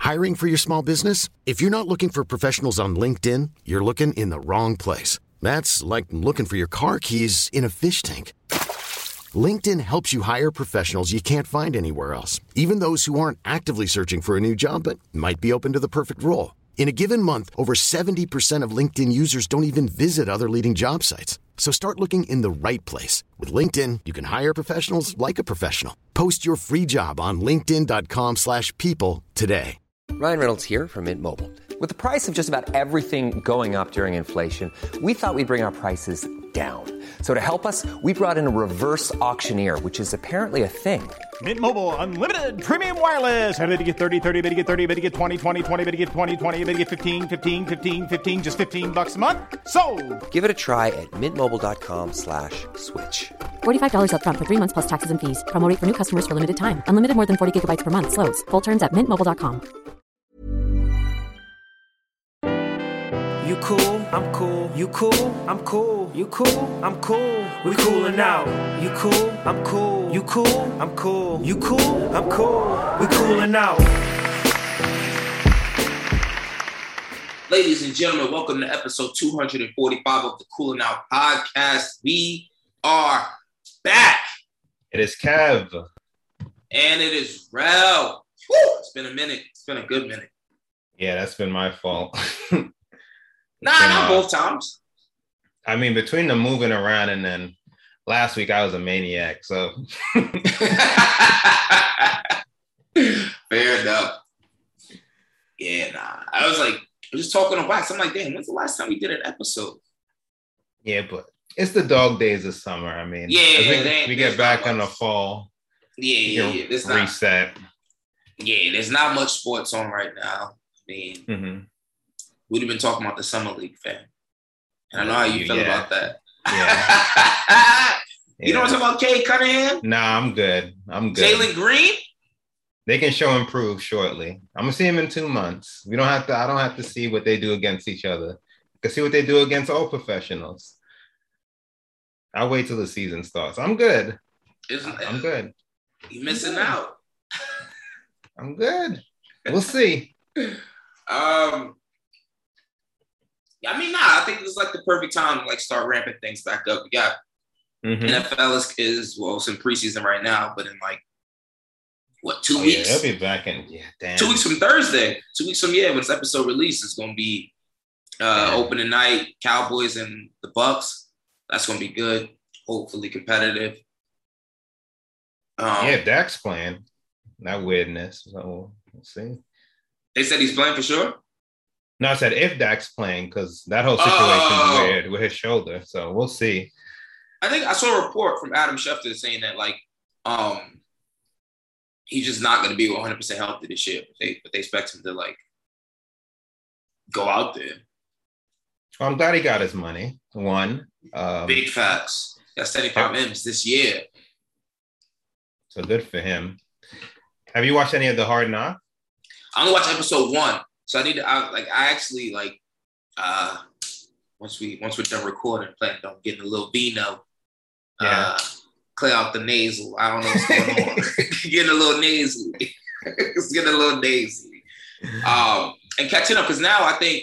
Hiring for your small business? If you're not looking for professionals on LinkedIn, you're looking in the wrong place. That's like looking for your car keys in a fish tank. LinkedIn helps you hire professionals you can't find anywhere else, even those who aren't actively searching for a new job but might be open to the perfect role. In a given month, over 70% of LinkedIn users don't even visit other leading job sites. So start looking in the right place. With LinkedIn, you can hire professionals like a professional. Post your free job on linkedin.com/people today. Ryan Reynolds here from Mint Mobile. With the price of just about everything going up during inflation, we thought we'd bring our prices down. So to help us, we brought in a reverse auctioneer, which is apparently a thing. Mint Mobile Unlimited Premium Wireless. How to get 30, 30, bit to get 30, bit to get 20, 20, 20, bit to get 20, 20, bit to get 15, 15, 15, 15, just $15 a month? Sold! Give it a try at mintmobile.com/switch. $45 up front for 3 months plus taxes and fees. Promo rate for new customers for limited time. Unlimited more than 40 gigabytes per month. Slows full terms at mintmobile.com. You cool, I'm cool. You cool, I'm cool. You cool, I'm cool. We coolin' out. You cool, I'm cool. You cool, I'm cool. You cool, I'm cool. We coolin' out. Ladies and gentlemen, welcome to episode 245 of the Coolin' Out podcast. We are back. It is Kev. And it is Rel. Woo! It's been a minute. It's been a good minute. Yeah, that's been my fault. Not both times. I mean, between the moving around and then last week I was a maniac, so. Fair enough. Yeah, I was just talking on wax. I'm like, damn, when's the last time we did an episode? Yeah, but it's the dog days of summer. I mean, we get back in the fall. Yeah. There's reset. There's not much sports on right now. I mean, we'd have been talking about the Summer League, fam. And I know how you feel about that. Yeah. You know what I'm talking about, Cade Cunningham? Nah, I'm good. Jalen Green? They can show improve shortly. I'm gonna see him in 2 months. I don't have to see what they do against each other. I can see what they do against all professionals. I'll wait till the season starts. I'm good. I'm good. You're missing out. I'm good. We'll see. I think this is like the perfect time to start ramping things back up. We got NFL is it's in preseason right now, but in 2 weeks? Yeah, they'll be back in 2 weeks from Thursday. 2 weeks from when this episode releases, it's gonna be opening night, Cowboys and the Bucks. That's gonna be good. Hopefully competitive. Dak's playing. That weirdness. So we'll see. They said he's playing for sure. No, I said if Dak's playing, because that whole situation is weird with his shoulder. So we'll see. I think I saw a report from Adam Schefter saying that he's just not going to be 100% healthy this year. But they expect him to go out there. Well, I'm glad he got his money. Big facts. Got 75 M's this year. So good for him. Have you watched any of the Hard Knocks? I only watched episode 1. So I need to, once we're done recording, plan on getting a little vino, clear out the nasal. I don't know what's going on. Getting a little nasally. It's getting a little nasally. And catching up, because now I think,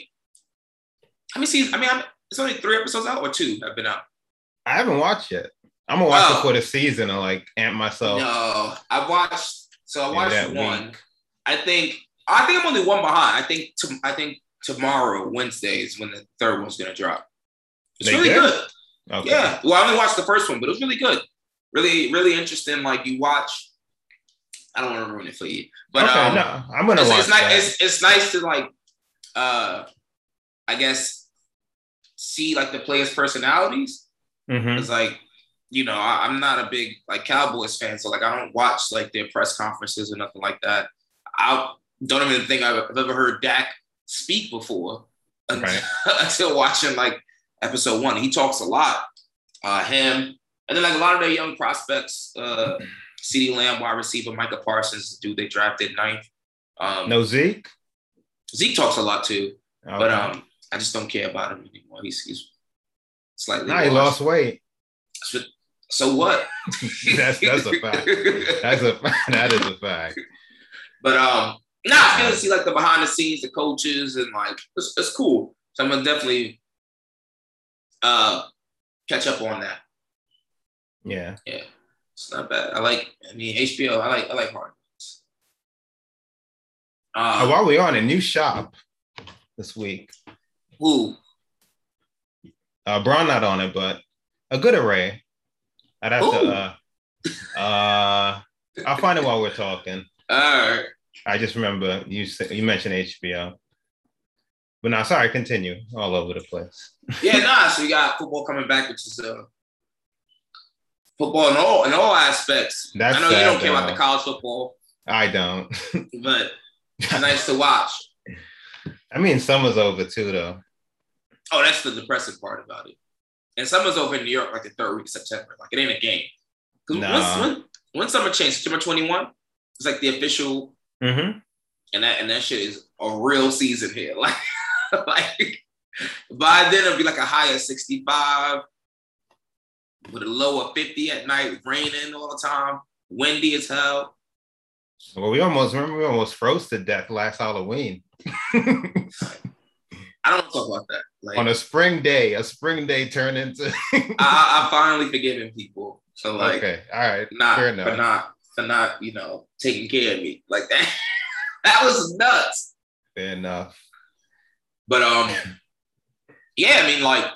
it's only 3 episodes out or 2 have been out. I haven't watched yet. I'm going to watch it for the season and amp myself. No, I watched 1. Week. I think I'm only 1 behind. I think tomorrow, Wednesday, is when the 3rd one's gonna drop. It's really good. Okay. Yeah. Well, I only watched the first one, but it was really good. Really, really interesting. You watch. I don't want to ruin it for you, but no, I'm gonna watch. It's nice to I guess see the players' personalities. It's I'm not a big Cowboys fan, so I don't watch their press conferences or nothing like that. I don't even think I've ever heard Dak speak before until watching episode 1. He talks a lot. Him and then a lot of their young prospects, CeeDee Lamb, wide receiver, Micah Parsons, the dude they drafted 9th. No Zeke? Zeke talks a lot too, but I just don't care about him anymore. He's slightly. He lost weight. So what? that's a fact. That is a fact. But Nah, I feel to see like the behind the scenes, the coaches, and like it's cool. So I'm gonna definitely catch up on that. Yeah, it's not bad. HBO. I like Hard Knocks. While we're on a new shop this week. Who? Braun not on it, but a good array. I'd have to. I'll find it while we're talking. All right. I just remember you mentioned HBO. But no, sorry, continue. All over the place. So you got football coming back, which is football in all aspects. I know you don't care about the college football. I don't. But it's nice to watch. I mean, summer's over too, though. Oh, that's the depressing part about it. And summer's over in New York like the third week of September. Like, it ain't a game. Because when summer changed, September 21, it's like the official. Mm-hmm. And that shit is a real season here. Like by then it'll be like a high of 65 with a low of 50 at night, raining all the time, windy as hell. Well, we almost froze to death last Halloween. I don't want to talk about that. Like, on a spring day turned into. I finally forgiven people. So like, okay, all right, fair enough. For not taking care of me like that. That was nuts. Fair enough. But yeah, I mean, like,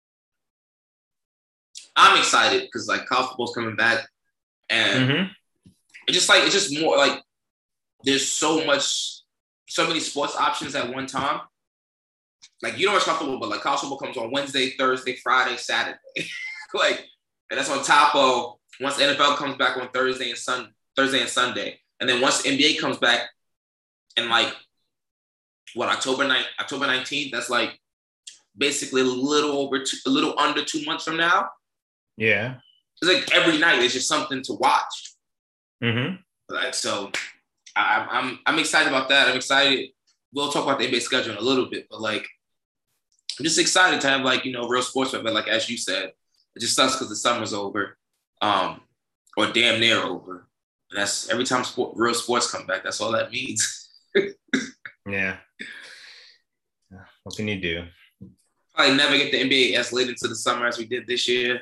I'm excited because like college football's coming back, and it's just more like there's so many sports options at one time. Like, you don't watch college football, but like college football comes on Wednesday, Thursday, Friday, Saturday. Like, and that's on top of once the NFL comes back on Thursday and Sunday. And then once the NBA comes back in like October 19th, that's like basically a little under 2 months from now. Yeah. It's like every night there's just something to watch. Mm-hmm. Like, so I'm excited about that. I'm excited. We'll talk about the NBA schedule in a little bit, but like, I'm just excited to have like, real sports. But like, as you said, it just sucks because the summer's over, or damn near over. And that's every time real sports come back. That's all that means. Yeah. What can you do? Probably never get the NBA as late into the summer as we did this year.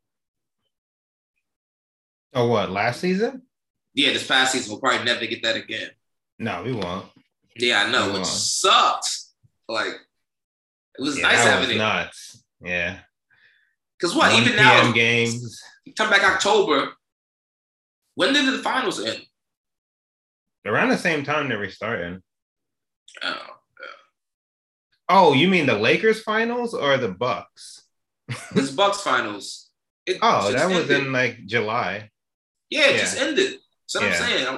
Oh, what? Last season? Yeah, this past season we'll probably never get that again. No, we won't. Yeah, I know. It sucked. Like, it was nice having it. Nuts. Yeah. Because what? Even now, games. Come back October. When did the finals end? Around the same time they were starting. Oh, yeah. Oh, you mean the Lakers finals or the Bucks? This Bucks finals. That was in like July. Yeah, it just ended. So I'm saying.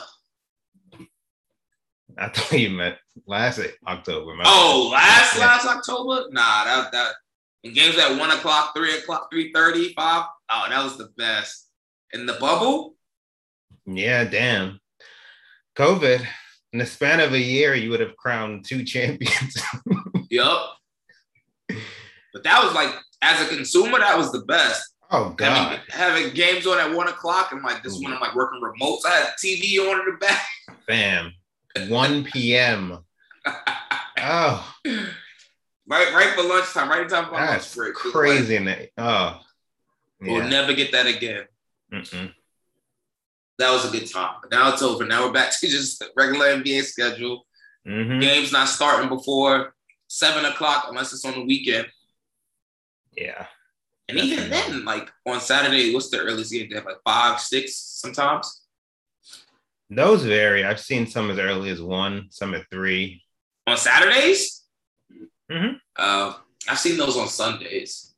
I thought you meant last October. Last October? Nah, that in games at 1 o'clock, 3 o'clock, 3:30, 5. Oh, that was the best. In the bubble? Yeah, damn. COVID. In the span of a year, you would have crowned 2 champions. Yup. But that was like, as a consumer, that was the best. Oh, God. Having games on at 1 o'clock and like this when I'm like working remotes. I had TV on in the back. Bam. 1 p.m. Oh. Right for lunchtime. Right in time for lunch break. Crazy. Yeah. We'll never get that again. Mm-mm. That was a good time. But now it's over. Now we're back to just regular NBA schedule. Mm-hmm. Games not starting before 7 o'clock unless it's on the weekend. Yeah. And even then, like on Saturday, what's the earliest game? They have like 5, 6 sometimes. Those vary. I've seen some as early as 1, some at 3. On Saturdays? Mm-hmm. I've seen those on Sundays.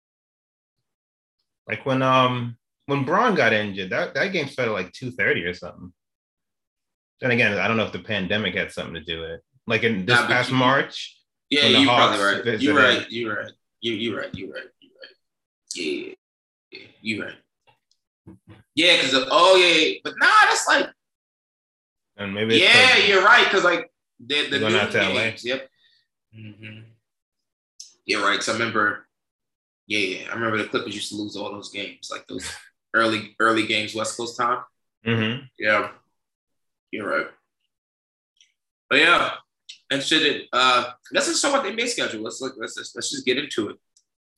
Like when Braun got injured, that game started like 2:30 or something. Then again, I don't know if the pandemic had something to do with it. Like in this past March. Yeah, you're probably right. You're right. You're right. Yeah, you're right. Yeah, because but that's like. And maybe you're right, because like the going out to LA. Yep. Mm-hmm. You're right. So I remember. Yeah, I remember the Clippers used to lose all those games, like those early games, West Coast time. Mm-hmm. Yeah, you're right. But yeah, and let's just talk about the NBA schedule. Let's just get into it.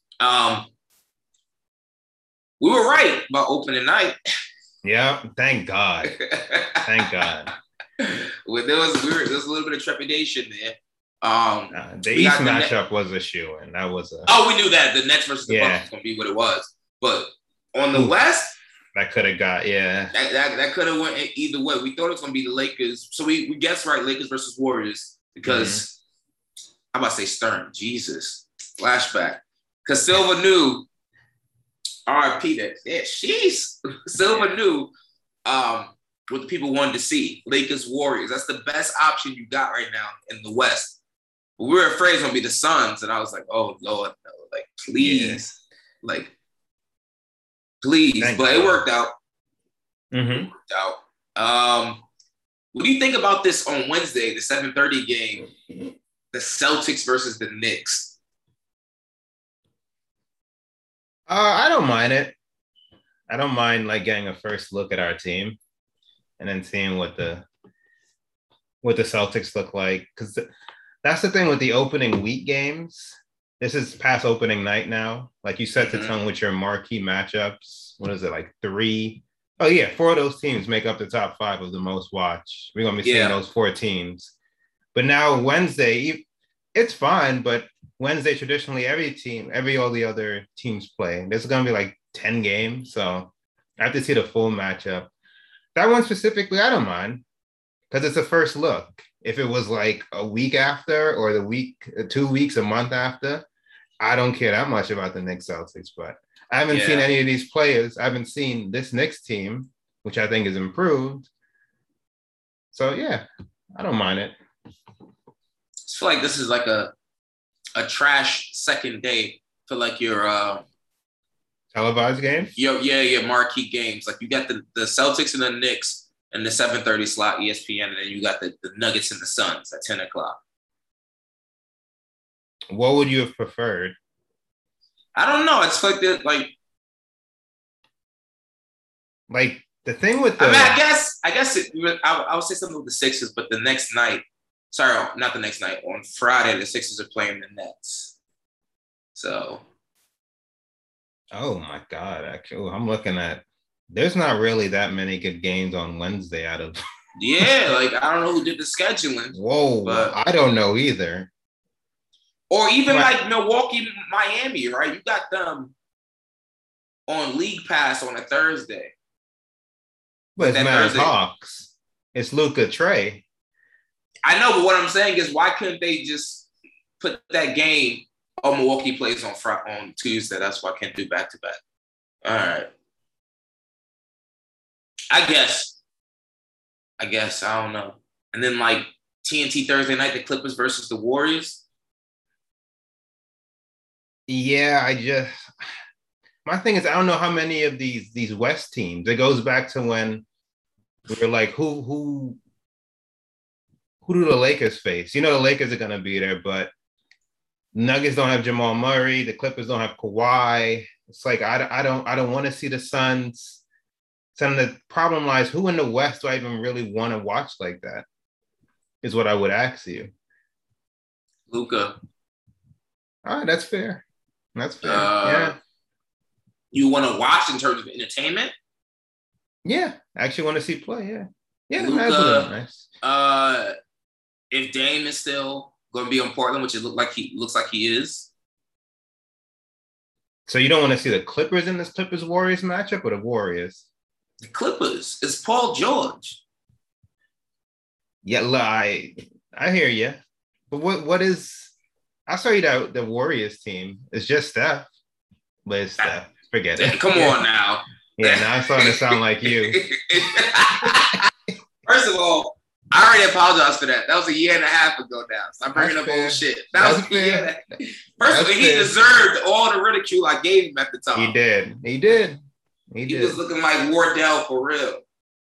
We were right about opening night. Yeah, thank God. Thank God. Well, there was a little bit of trepidation there. The East matchup was a shoe-in. That was we knew that the Nets versus the Bucks was going to be what it was. But on the West, that could have got that could have went either way. We thought it was going to be the Lakers, so we guessed right, Lakers versus Warriors, because I'm about to say Stern, Jesus, flashback, because Silva knew. RIP that. Yeah, sheesh. Silva knew what the people wanted to see. Lakers, Warriors. That's the best option you got right now in the West. But we were afraid it's going to be the Suns. And I was like, oh, Lord, no. Like, please. Yeah. Like, please. But it worked out. Mm-hmm. It worked out. What do you think about this on Wednesday, the 7:30 game, the Celtics versus the Knicks? I don't mind it. I don't mind like getting a first look at our team and then seeing what the Celtics look like. Because that's the thing with the opening week games. This is past opening night now. Like you set the tone with your marquee matchups. What is it, like 3? Oh, yeah, 4 of those teams make up the top 5 of the most watched. We're going to be seeing those 4 teams. But now Wednesday, it's fine, but Wednesday, traditionally, all the other teams play. There's going to be like 10 games, so I have to see the full matchup. That one specifically, I don't mind, because it's a first look. If it was like a week after or 2 weeks, a month after, I don't care that much about the Knicks Celtics, but I haven't seen any of these players. I haven't seen this Knicks team, which I think is improved. So, yeah, I don't mind it. I feel like this is like a trash second day for like your televised games. Your marquee games. Like you got the Celtics and the Knicks and the 7:30 slot ESPN, and then you got the Nuggets and the Suns at 10 o'clock. What would you have preferred? I don't know. It's like like the thing with the. I mean, I guess I would say something with the Sixers, but the next night. Sorry, not the next night. On Friday, the Sixers are playing the Nets. So. Oh, my God. Actually, I'm looking at – there's not really that many good games on Wednesday out of – Yeah, like I don't know who did the scheduling. Whoa, but I don't know either. Or even like Milwaukee, Miami, right? You got them on League Pass on a Thursday. But it's Mavs Hawks. It's Luka Trey. I know, but what I'm saying is, why couldn't they just put that game? Oh, Milwaukee plays on Tuesday. That's why I can't do back to back. All right. I guess. I don't know. And then like TNT Thursday night, the Clippers versus the Warriors. Yeah, my thing is, I don't know how many of these West teams. It goes back to when we were like, who do the Lakers face? You know, the Lakers are going to be there, but Nuggets don't have Jamal Murray. The Clippers don't have Kawhi. It's like, I don't want to see the Suns. So the problem lies, who in the West do I even really want to watch like that? Is what I would ask you. Luka. All right, that's fair. That's fair. Yeah. You want to watch in terms of entertainment? Yeah, I actually want to see play. Yeah. Yeah, Luka, nice. If Dame is still going to be in Portland, which it looks like he is. So you don't want to see the Clippers in this Clippers-Warriors matchup, or the Warriors? The Clippers. It's Paul George. Yeah, I hear you. But what is? I saw you that the Warriors team is just Steph, but it's Steph. Forget it. Come on now. Yeah, now it's starting to sound like you. First of all, I already apologized for that. That was a year and a half ago now. Stop bringing up old shit. That was a year. First of all, he deserved all the ridicule I gave him at the time. He did. He was looking like Wardell for real.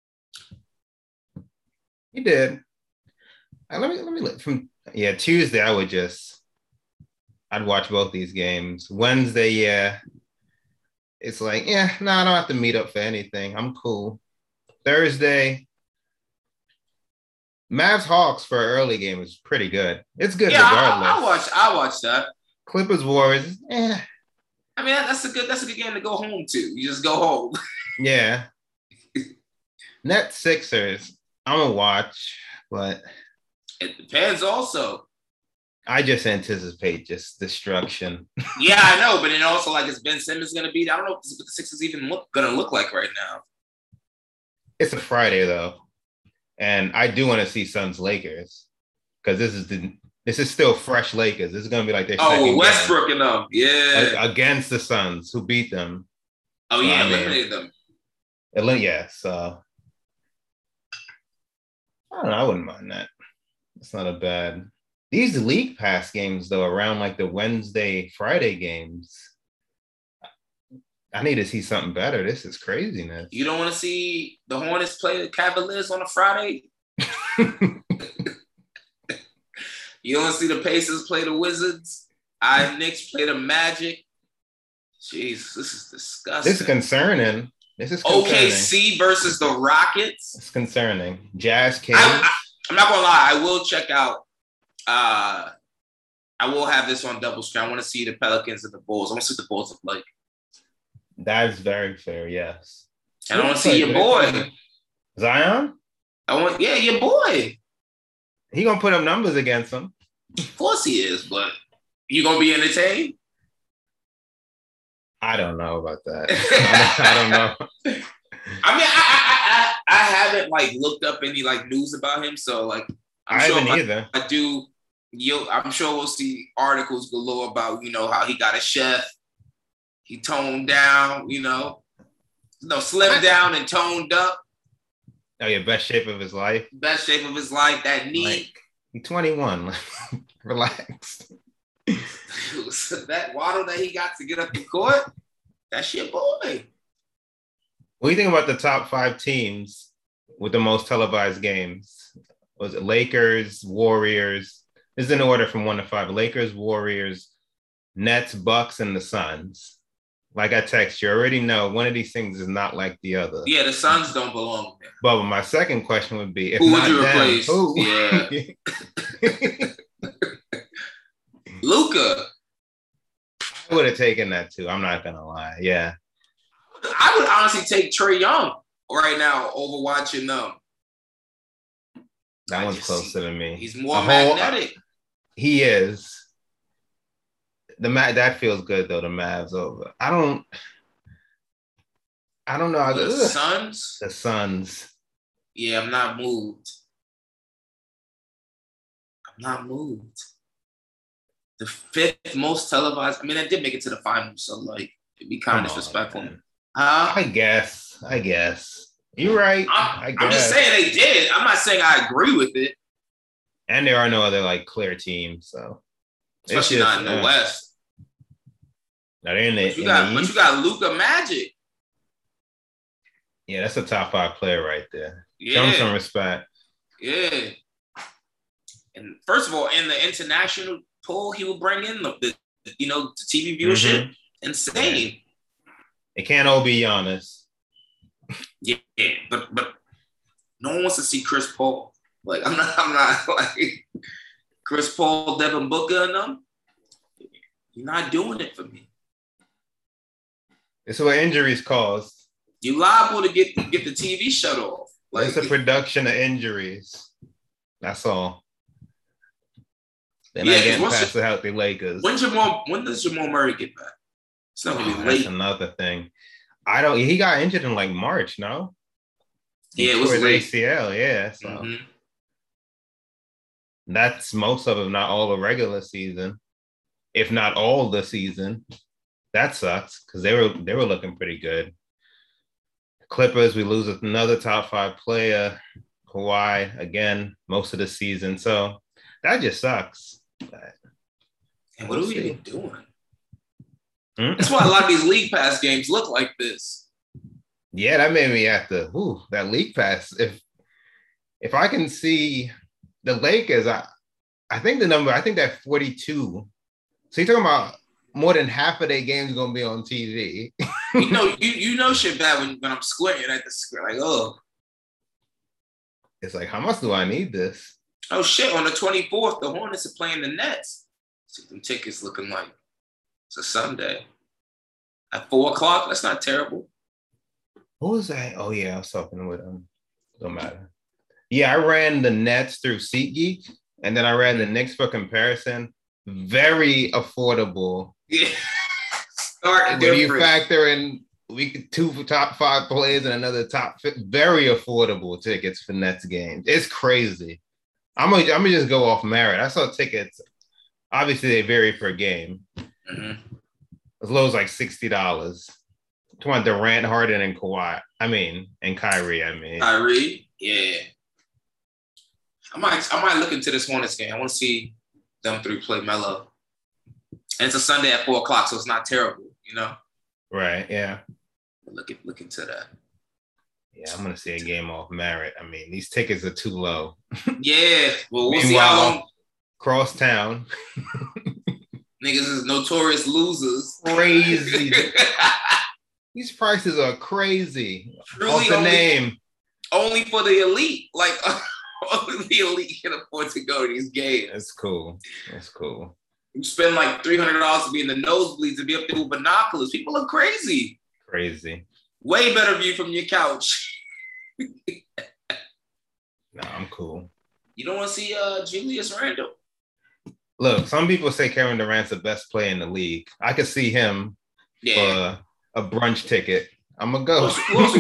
He did. Let me look from Tuesday. I'd watch both these games. Wednesday, it's like, I don't have to meet up for anything. I'm cool. Thursday, Mavs Hawks for an early game is pretty good. It's good regardless. I watch that. Clippers Warriors. I mean, that's a good game to go home to. You just go home. Yeah. Nets Sixers. I'm gonna watch, but it depends. Also, I just anticipate just destruction. Yeah, I know, but then also like, is Ben Simmons gonna be? I don't know what the Sixers even gonna look like right now. It's a Friday though. And I do want to see Suns Lakers because this is still fresh Lakers. This is going to be like their second Westbrook and them, yeah, against the Suns who beat them. Oh yeah, eliminated them. Yeah, so I don't know. I wouldn't mind that. It's not a bad. These league pass games though, around like the Wednesday, Friday games. I need to see something better. This is craziness. You don't want to see the Hornets play the Cavaliers on a Friday? You don't want to see the Pacers play the Wizards? Knicks play the Magic? Jeez, this is disgusting. This is concerning. OKC versus the Rockets? It's concerning. Jazz Kings. I'm not going to lie. I will check out. I will have this on double screen. I want to see the Pelicans and the Bulls. I want to see what the Bulls look like. That's very fair, yes. And I want to see your boy. Zion? Your boy. He gonna put up numbers against him. Of course he is, but you gonna be entertained? I don't know about that. I don't know. I mean, I haven't like looked up any like news about him, so like I haven't either. I do. I'm sure we'll see articles galore about how he got a chef. He toned down, slimmed down and toned up. Oh, yeah, best shape of his life. Best shape of his life. That knee. He's 21. Relax. That waddle that he got to get up the court, that's your boy. What do you think about the top 5 teams with the most televised games? Was it Lakers, Warriors? This is in order from 1 to 5. Lakers, Warriors, Nets, Bucks, and the Suns. Like I text you, already know one of these things is not like the other. Yeah, the Suns don't belong there. But my second question would be, who would you replace? Who? Yeah. Luka. I would have taken that too. I'm not gonna lie. Yeah. I would honestly take Trae Young right now over watching them. That one's closer to me. He's more magnetic. He is. That feels good though. The Mavs over. I don't know. The Suns. The Suns. Yeah, I'm not moved. The 5th most televised. I mean, I did make it to the finals, so like it'd be kind of disrespectful. I guess. You're right. I'm just saying they did. I'm not saying I agree with it. And there are no other like clear teams, so especially not in the West. Now they're in the East. But you got Luka Magic. Yeah, that's a top 5 player right there. Yeah. Show him some respect. Yeah. And first of all, in the international pool, he will bring in the TV viewership. Mm-hmm. Insane. It can't all be Giannis. Yeah, but no one wants to see Chris Paul. Like I'm not like Chris Paul, Devin Booker, and them. You're not doing it for me. It's what injuries cause. You liable to get the TV shut off. Like, it's a production of injuries. That's all. They're not getting past the healthy Lakers. When does Jamal Murray get back? It's not gonna be late. That's another thing. He got injured in like March, no? Yeah, it was late. ACL, yeah. So that's most of it, not all the regular season, if not all the season. That sucks because they were looking pretty good. Clippers, we lose another top 5 player. Kawhi again, most of the season. So that just sucks. And what are we even doing? That's why a lot of these league pass games look like this. Yeah, that made me have to. That league pass. If I can see the Lakers, I think that 42. So you're talking about more than half of their games going to be on TV. you know shit bad when I'm squinting at the screen. Like, oh. It's like, how much do I need this? Oh shit! On the 24th, the Hornets are playing the Nets. See them tickets looking like it's a Sunday at 4:00. That's not terrible. Who was that? Oh yeah, I was talking with him. Don't matter. Yeah, I ran the Nets through SeatGeek, and then I ran the Knicks for comparison. Very affordable. Yeah. When you factor in two top 5 players and another top 5, very affordable tickets for Nets games. It's crazy. I'm gonna just go off merit. I saw tickets. Obviously, they vary per game. As low as like $60. To want Durant, Harden, and Kawhi. And Kyrie. Kyrie, yeah. I might look into this Hornets game. I want to see them 3 play Melo. And it's a Sunday at 4:00, so it's not terrible, you know? Right, yeah. Look into that. Yeah, I'm gonna see a game off merit. These tickets are too low. Yeah. Well, we'll see how long. Crosstown. Niggas is notorious losers. Crazy. These prices are crazy. Truly off the name. Only for the elite. Like only the elite can afford to go to these games. That's cool. You spend like $300 to be in the nosebleeds and be up there with binoculars. People are crazy. Crazy. Way better view from your couch. Nah, I'm cool. You don't want to see Julius Randle? Look, some people say Kevin Durant's the best player in the league. I could see him for a brunch ticket. I'm going to go.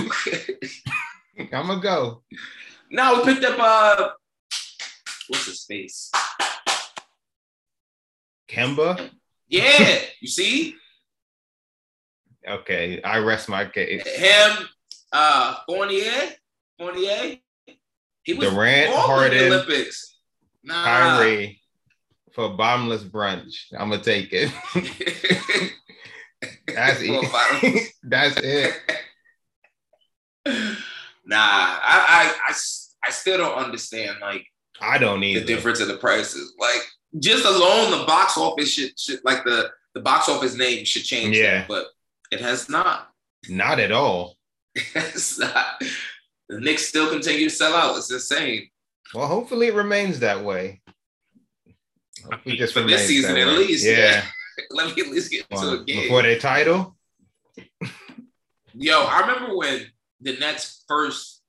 I'm going to go. Now we picked up, what's his face? Kemba? Yeah, you see? Okay, I rest my case. Him, Fournier. He was Durant, Harden, in the Olympics. Kyrie for bottomless brunch. I'm gonna take it. That's it. That's it. Nah, I still don't understand. Like, I don't either. The difference in the prices. Like, just alone the box office should like the box office name should change. Yeah, that, but it has not. Not at all. It's not. The Knicks still continue to sell out. It's insane. Well, hopefully it remains that way. Just for this season at least. Yeah. Let me at least get into a game. Before their title? Yo, I remember when the Nets first,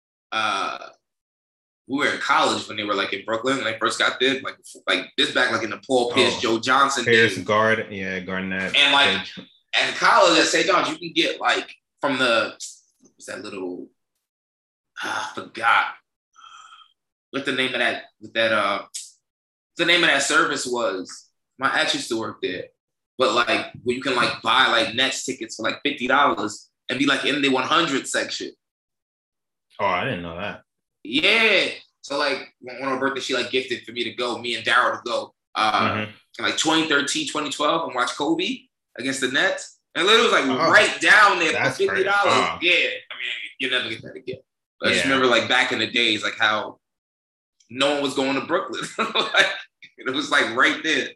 we were in college when they were like in Brooklyn when they first got there, like this back like in the Paul Pierce, Joe Johnson Pierce, days. Garnett. And like at college at St. John's, you can get like from what's that little, I forgot what the name of that the name of that service was. My ex used to work there. But like where you can like buy like Nets tickets for like $50 and be like in the 100 section. Oh, I didn't know that. Yeah. So like one of her birthday, she like gifted for me to go, me and Daryl to go. In like 2013, 2012 and watch Kobe against the Nets. And literally was like right down there for $50. Yeah. You'll never get that again. But I just remember like back in the days, like how no one was going to Brooklyn. Like, it was like right there.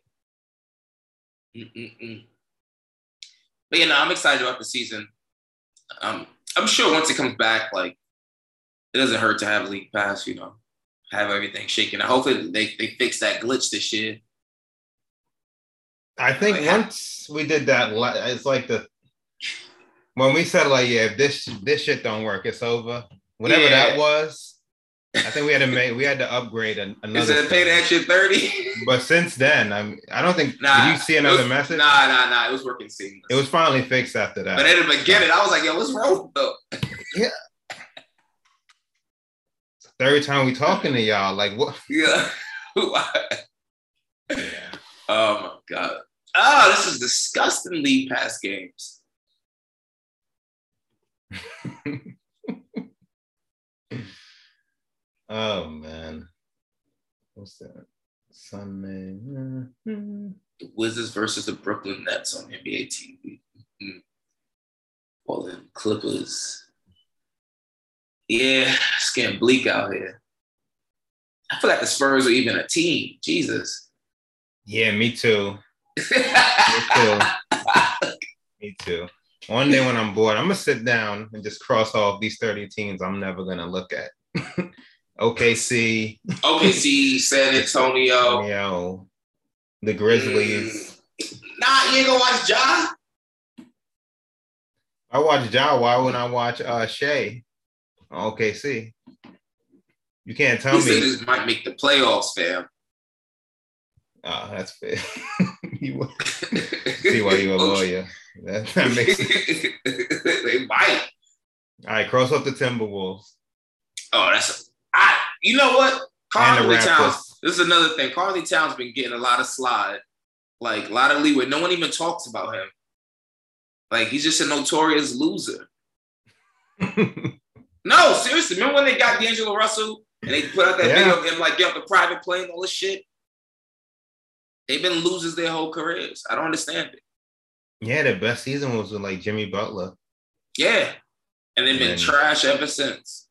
But I'm excited about the season. I'm sure once it comes back, like it doesn't hurt to have League Pass, have everything shaken. Hopefully they fix that glitch this year. I think once we did that, it's like when we said like, if this shit don't work, it's over. Whatever that was. I think we had to upgrade another. Is it pay the extra 30? But since then, I don't think. Did you see another message? Nah. It was working seamless. It was finally fixed after that. But at the beginning, I was like, "Yo, what's wrong though?" Yeah. Third time we talking to y'all, like what? Yeah. Yeah. Oh my god. Oh, this is disgusting. League Pass games. Oh man, what's that? Sunday. The Wizards versus the Brooklyn Nets on NBA TV. Portland Clippers. Yeah, it's getting bleak out here. I feel like the Spurs are even a team. Jesus. Yeah, me too. Me too. One day when I'm bored, I'm gonna sit down and just cross off these 30 teams I'm never gonna look at. OKC, San Antonio. The Grizzlies. Nah, you ain't gonna watch Ja? I watch Ja. Why wouldn't I watch Shea on OKC? You can't tell me. This might make the playoffs, fam. Oh, that's fair. See why you're a lawyer. That makes sense. They might. All right, cross off the Timberwolves. Oh, you know what? Karl-Anthony Towns. This is another thing. Karl-Anthony Towns been getting a lot of slide, like a lot of leeway. No one even talks about him. Like he's just a notorious loser. No, seriously. Remember when they got D'Angelo Russell and they put out that video of him like get off the private plane, all this shit? They've been losers their whole careers. I don't understand it. Yeah, the best season was with like Jimmy Butler. Yeah. And they've been trash ever since.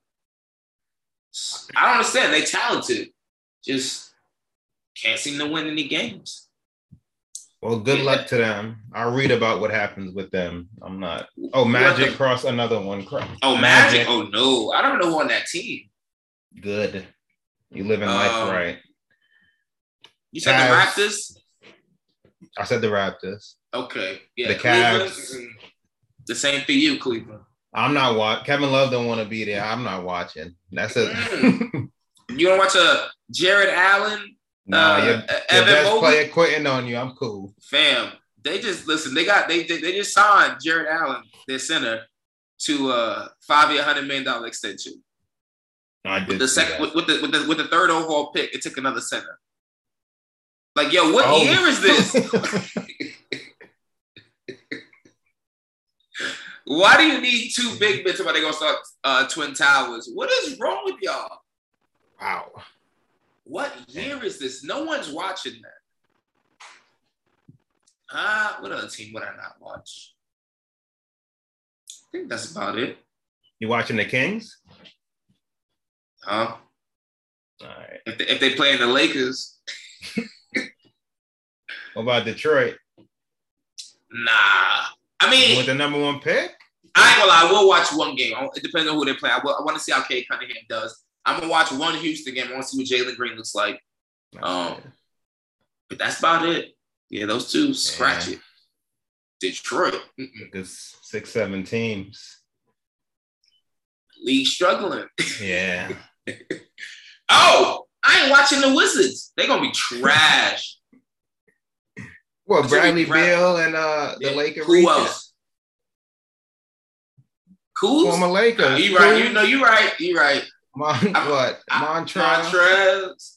I don't understand. They talented. Just can't seem to win any games. Well, good luck to them. I'll read about what happens with them. I'm not. Oh, Magic cross another one. Oh, Magic? Oh, no. I don't know who on that team. Good. You living life right. You said the Raptors? I said the Raptors. Okay. Yeah. The Cavs. The same for you, Cleveland. I'm not watching. Kevin Love don't want to be there. I'm not watching. That's it. You don't watch a Jared Allen? No, your best player quitting on you. I'm cool. Fam, they just listen. They just signed Jared Allen, their center, to a 5-year, $100 million extension. I did with the third overall pick. It took another center. Like, yo, what year is this? Why do you need two big men when they're gonna start Twin Towers? What is wrong with y'all? Wow. What year is this? No one's watching that. What other team would I not watch? I think that's about it. You watching the Kings? Huh? All right. If they play in the Lakers. What about Detroit? Nah. I mean, you want the number one pick? I ain't gonna lie. I will watch one game. It depends on who they play. I want to see how Cade Cunningham does. I'm gonna watch one Houston game. I want to see what Jalen Green looks like. But that's about it. Yeah, those two scratch it. Detroit. There's 6-7 teams. League struggling. Yeah. Oh, I ain't watching the Wizards. They're gonna be trash. What, Bradley Beal and the Lakers? Who else? Kuz? Former Lakers. You right. You're right. Montrez.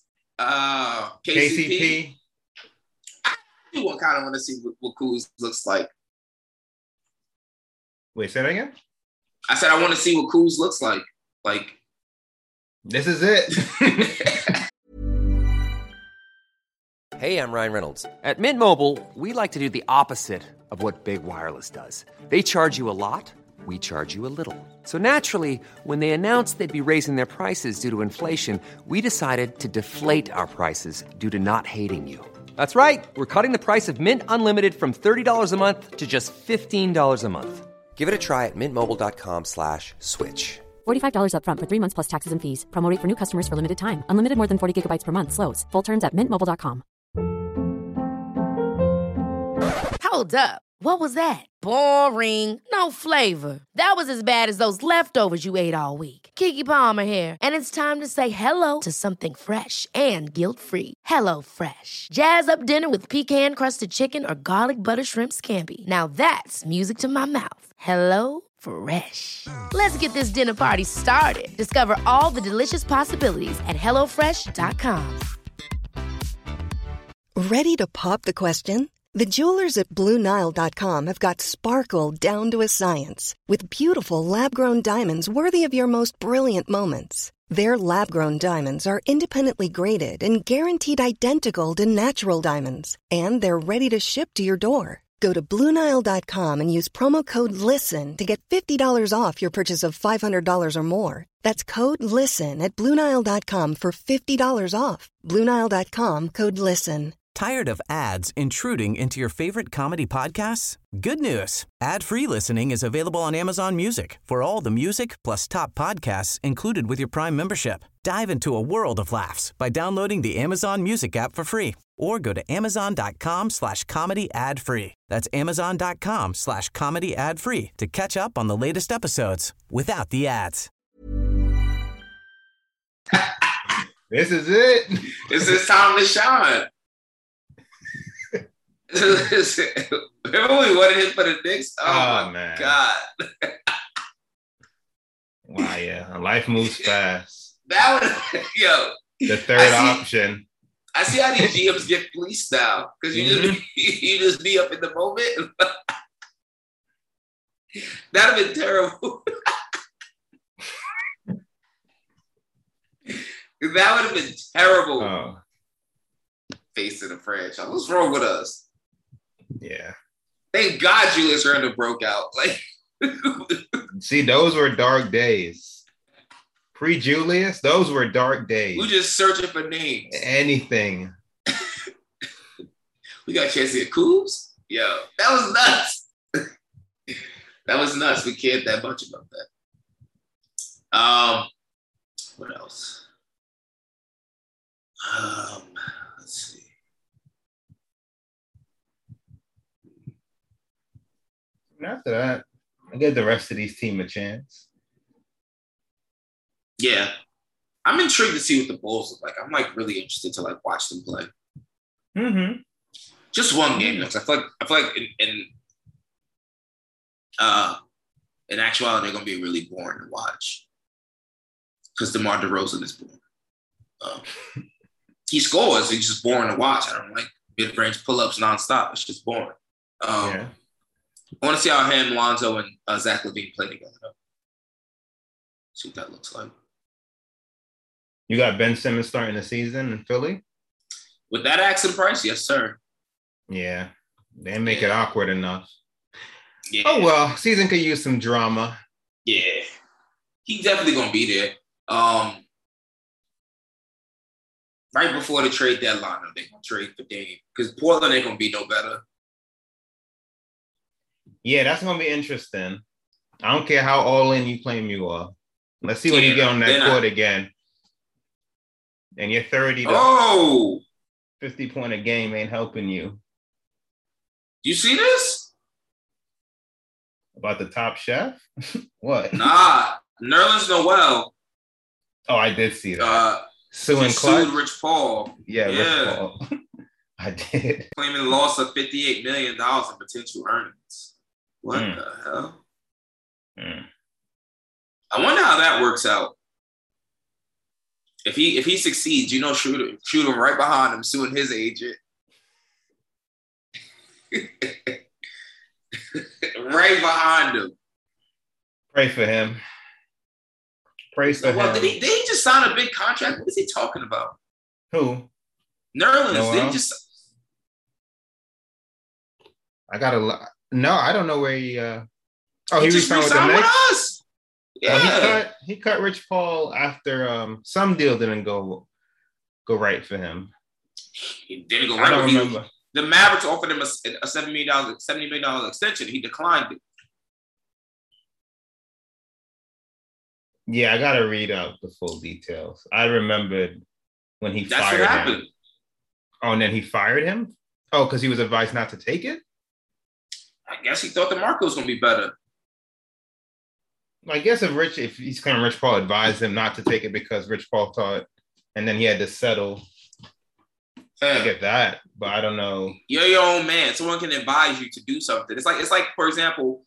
KCP. I do kind of want to see what Kuz looks like. Wait, say that again? I said I want to see what Kuz looks like. Like, this is it. Hey, I'm Ryan Reynolds. At Mint Mobile, we like to do the opposite of what Big Wireless does. They charge you a lot, we charge you a little. So naturally, when they announced they'd be raising their prices due to inflation, we decided to deflate our prices due to not hating you. That's right. We're cutting the price of Mint Unlimited from $30 a month to just $15 a month. Give it a try at mintmobile.com/switch. $45 up front for 3 months plus taxes and fees. Promo rate for new customers for limited time. Unlimited more than 40 gigabytes per month. Slows full terms at mintmobile.com. Hold up. What was that? Boring. No flavor. That was as bad as those leftovers you ate all week. Keke Palmer here. And it's time to say hello to something fresh and guilt-free. Hello Fresh. Jazz up dinner with pecan-crusted chicken or garlic butter shrimp scampi. Now that's music to my mouth. Hello Fresh. Let's get this dinner party started. Discover all the delicious possibilities at HelloFresh.com. Ready to pop the question? The jewelers at BlueNile.com have got sparkle down to a science with beautiful lab-grown diamonds worthy of your most brilliant moments. Their lab-grown diamonds are independently graded and guaranteed identical to natural diamonds, and they're ready to ship to your door. Go to BlueNile.com and use promo code LISTEN to get $50 off your purchase of $500 or more. That's code LISTEN at BlueNile.com for $50 off. BlueNile.com, code LISTEN. Tired of ads intruding into your favorite comedy podcasts? Good news. Ad-free listening is available on Amazon Music for all the music plus top podcasts included with your Prime membership. Dive into a world of laughs by downloading the Amazon Music app for free or go to amazon.com/comedy ad free. That's amazon.com/comedy ad free to catch up on the latest episodes without the ads. This is it. This is time to shine. Remember we wanted him for the Knicks? Oh my man. God. Wow, yeah. Life moves fast. That was, the third option. I see how these GMs get fleeced now. Because you just be up in the moment. That'd have been terrible. That would have been terrible. Oh. Facing the franchise. What's wrong with us? Yeah. Thank God Julius Randle broke out. Like, see, those were dark days. Pre-Julius, those were dark days. We just searching for names. Anything. We got a chance to get Coos? Yo, that was nuts. That was nuts. We cared that much about that. What else? Let's see. And after that, I give the rest of these team a chance. Yeah. I'm intrigued to see what the Bulls look like. I'm like really interested to like watch them play. Mm-hmm. Just one game, because I feel like in actuality they're gonna be really boring to watch. Because DeMar DeRozan is boring. He scores, he's just boring to watch. I don't like mid-range pull-ups nonstop. It's just boring. I want to see how him, Lonzo, and Zach LaVine play together. See what that looks like. You got Ben Simmons starting the season in Philly? With that asking price, yes, sir. Yeah. They didn't make it awkward enough. Yeah. Oh, well, season could use some drama. Yeah. He's definitely going to be there. Right before the trade deadline, they're going to trade for Dame. Because Portland ain't going to be no better. Yeah, that's going to be interesting. I don't care how all in you claim you are. Let's see when you get on that court again. And your 30 to 50 point a game ain't helping you. You see this? About the Top Chef? What? Nah, Nerlens Noel. Oh, I did see that. Suing Rich Paul. Yeah, Rich Paul. I did. Claiming a loss of $58 million in potential earnings. What the hell? I wonder how that works out. If he succeeds, shoot him right behind him, suing his agent. Right behind him. Pray for him. Pray for him. Did he just sign a big contract? What is he talking about? Who? Nerlens. Did he just? No, I don't know where he. He just re-signed with the Knicks. Yeah. He cut Rich Paul after some deal didn't go right for him. He didn't go right. I don't remember. The Mavericks offered him a $70 million extension. He declined it. Yeah, I gotta read out the full details. I remembered when he fired him. That's what happened. Oh, and then he fired him? Oh, because he was advised not to take it? I guess he thought the market was gonna be better. I guess if he's kind of Rich Paul advised him not to take it because Rich Paul thought, and then he had to settle. I get that, but I don't know. You're your own man. Someone can advise you to do something. It's like for example,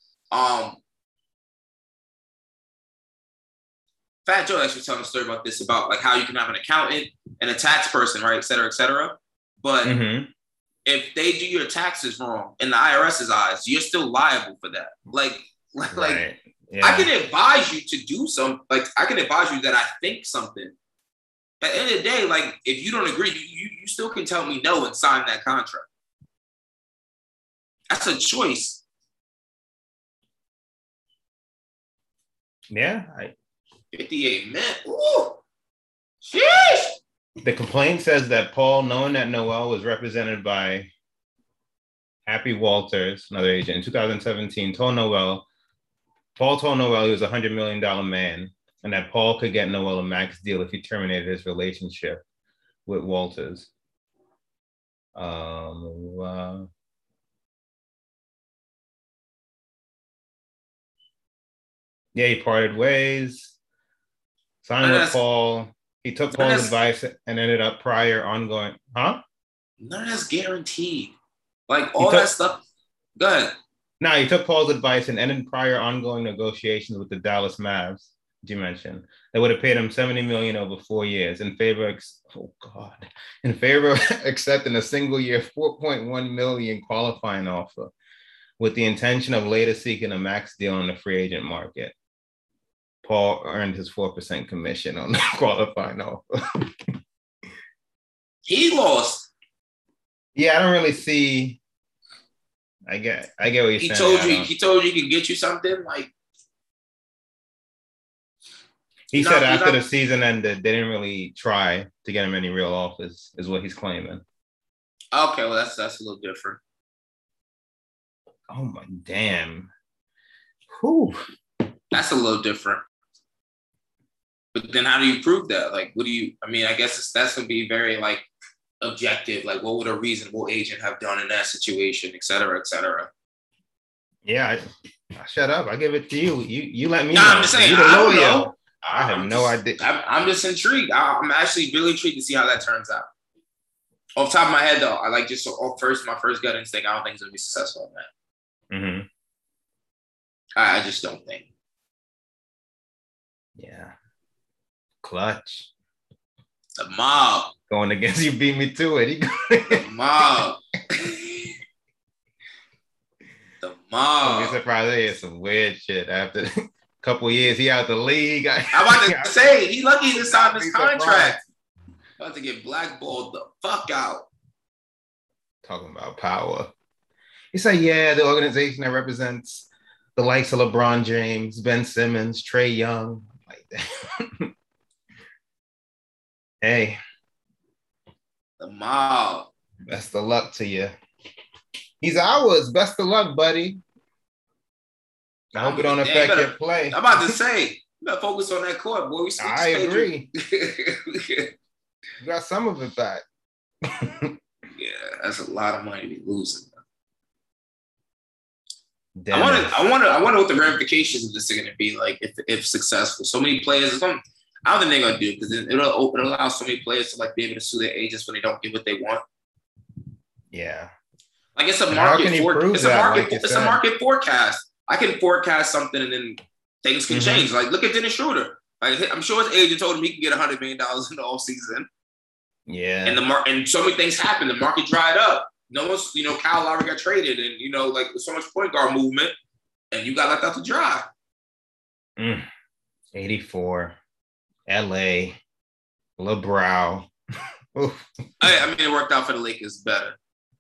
Fat Joe actually telling a story about this, about like how you can have an accountant and a tax person, right, et cetera, et cetera. But if they do your taxes wrong in the IRS's eyes, you're still liable for that. Right. Yeah. I can advise you to do something. Like I can advise you that I think something. At the end of the day, like if you don't agree, you still can tell me no and sign that contract. That's a choice. Yeah. 58 men. Ooh. Sheesh. The complaint says that Paul, knowing that Noel was represented by Happy Walters, another agent, in 2017, Paul told Noel he was a $100 million man and that Paul could get Noel a max deal if he terminated his relationship with Walters. Yeah, he parted ways, signed with Paul. He took Paul's advice and ended up prior ongoing. Huh? None of that's guaranteed. Like all that stuff. Go ahead. No, he took Paul's advice and ended prior ongoing negotiations with the Dallas Mavs. You mentioned they would have paid him $70 million over 4 years in favor of accepting a single year $4.1 million qualifying offer, with the intention of later seeking a max deal on the free agent market. Paul earned his 4% commission on the qualifying offer. He lost. Yeah, I don't really see. I get what you're saying. He told you he could get you something like. He said after the season ended, they didn't really try to get him any real offers, is what he's claiming. Okay, well that's a little different. Oh my damn. Whew. That's a little different. But then how do you prove that? Like, I guess that's gonna be very like objective. Like, what would a reasonable agent have done in that situation, et cetera, et cetera. Yeah, I shut up. I give it to you. You let me know. I'm just saying, You're the I don't lawyer. know. I have no idea. I'm just intrigued. I'm actually really intrigued to see how that turns out. Off the top of my head, though, I like just my first gut instinct. I don't think it's gonna be successful in that. Mm-hmm. I just don't think. Yeah. Clutch. The mob. Going against you, beat me to it. The mob. The mob. I'm surprised they had some weird shit after a couple years. He out the league. I'm about to say, he lucky to sign his contract. About to get blackballed the fuck out. Talking about power. He said, yeah, the organization that represents the likes of LeBron James, Ben Simmons, Trae Young. Like that. Hey. The mob. Best of luck to you. He's ours. Best of luck, buddy. I hope it don't affect your play. I'm about to say, you better focus on that court, boy. I agree. You got some of it back. Yeah, that's a lot of money to be losing. I wonder what the ramifications of this are going to be like if successful. So many players. I don't think they're gonna do it because it'll allow so many players to like be able to sue their agents when they don't get what they want. Yeah, like it's a market. It's a market forecast. I can forecast something and then things can change. Like look at Dennis Schroeder. Like I'm sure his agent told him he can get $100 million in the offseason. Yeah, and so many things happened. The market dried up. No one's Kyle Lowry got traded, and like so much point guard movement, and you got left out to dry. 84. LA, LeBrow. I mean, it worked out for the Lakers better.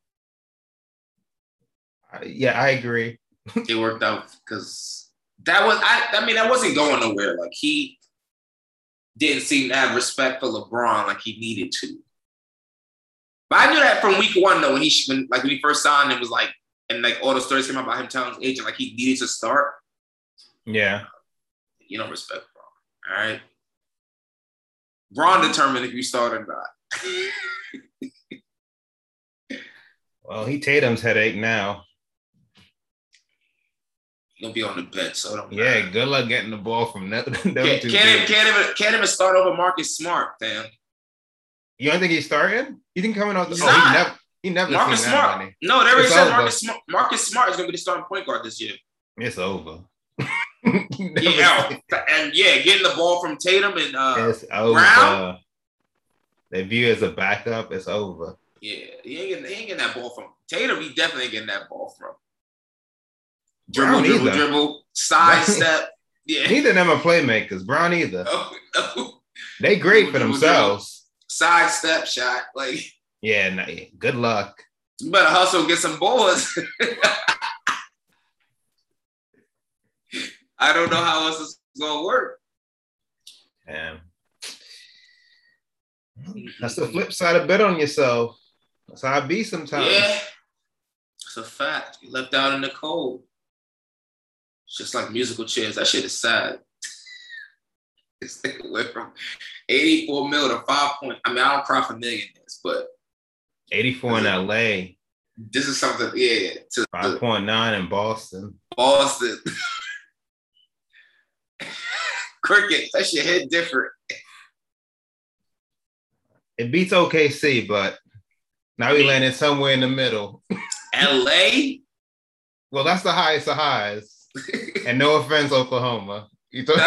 Yeah, I agree. It worked out because that wasn't going nowhere. Like he didn't seem to have respect for LeBron like he needed to. But I knew that from week one though, when he first signed and was like, and like all the stories came out about him telling his agent like he needed to start. Yeah, you don't respect Bron. All right. Bron determined if you start or not. Well, he Tatum's headache now. He'll be on the bench, so don't matter. Good luck getting the ball from them. Can't even start over Marcus Smart, damn. You don't think he's starting? You think coming out? He never. Marcus Smart. Money. No, they already said Marcus Smart is going to be the starting point guard this year. It's over. Getting the ball from Tatum and it's over. Brown. They view it as a backup. It's over. Yeah, he ain't getting that ball from Tatum. He definitely ain't getting that ball from. Dribble, sidestep. Yeah, neither of them are playmakers. Brown either. No. They great for themselves. Sidestep shot, like. Yeah, good luck. You better hustle and get some boards. I don't know how else it's gonna work. Damn. That's the flip side of bet on yourself. That's how I be sometimes. Yeah, it's a fact. You left out in the cold. It's just like musical chairs. That shit is sad. This nigga went from 84 mil to 5 point. I mean, I don't cry for millionaires, but 84 in LA. This is something, yeah. 5.9 in Boston. Boston. Cricket, that shit hit different. It beats OKC, but now we landed somewhere in the middle. LA? Well, that's the highest of highs. And no offense, Oklahoma. You so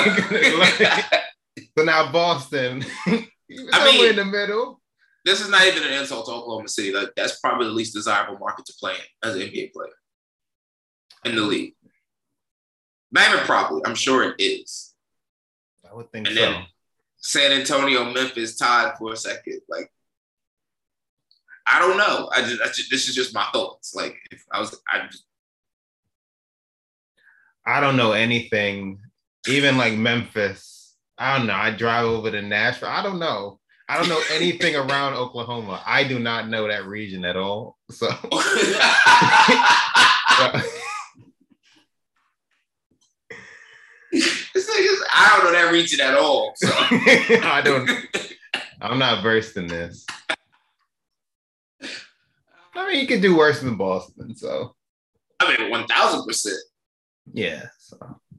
now Boston. Somewhere in the middle. This is not even an insult to Oklahoma City. Like, that's probably the least desirable market to play in as an NBA player in the league. Not even probably. I'm sure it is. I would think and so. Then San Antonio, Memphis tied for a second. Like, I don't know. I just this is just my thoughts. Like, if I don't know anything. Even like Memphis. I don't know. I drive over to Nashville. I don't know anything around Oklahoma. I do not know that region at all. So I don't know that region at all. So. I'm not versed in this. I mean, you could do worse than Boston, so. I mean, 1,000%. Yeah. So.